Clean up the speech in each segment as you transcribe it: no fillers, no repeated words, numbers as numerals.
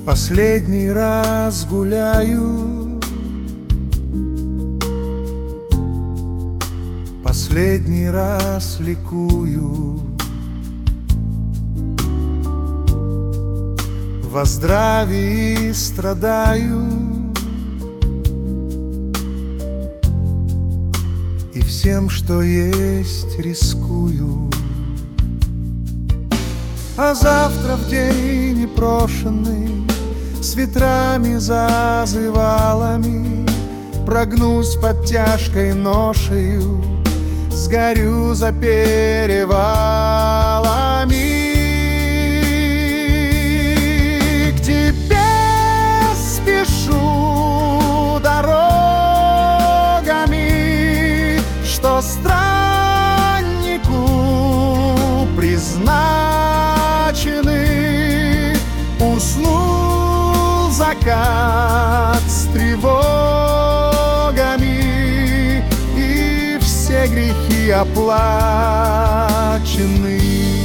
Последний раз гуляю, последний раз ликую, во здравии страдаю и всем, что есть, рискую. А завтра в день непрошенный, с ветрами зазывалами, прогнусь под тяжкой ношею, сгорю за перевалами. К тебе спешу дорогами, что страннику призначены. Уснул закат с тревогами, и все грехи оплачены.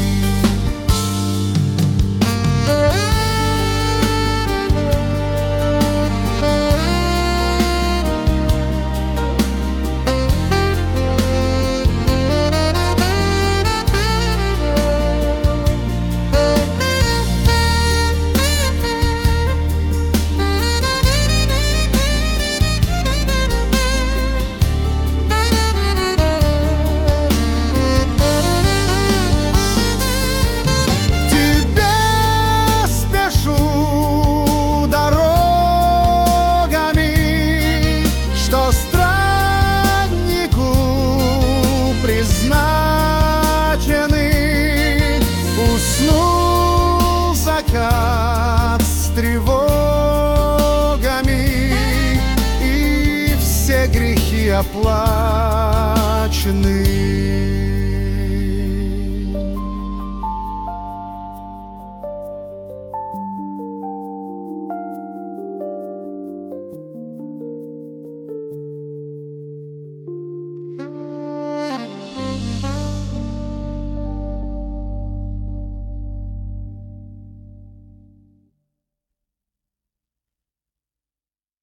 Уснул закат с тревогами, и все грехи оплачены.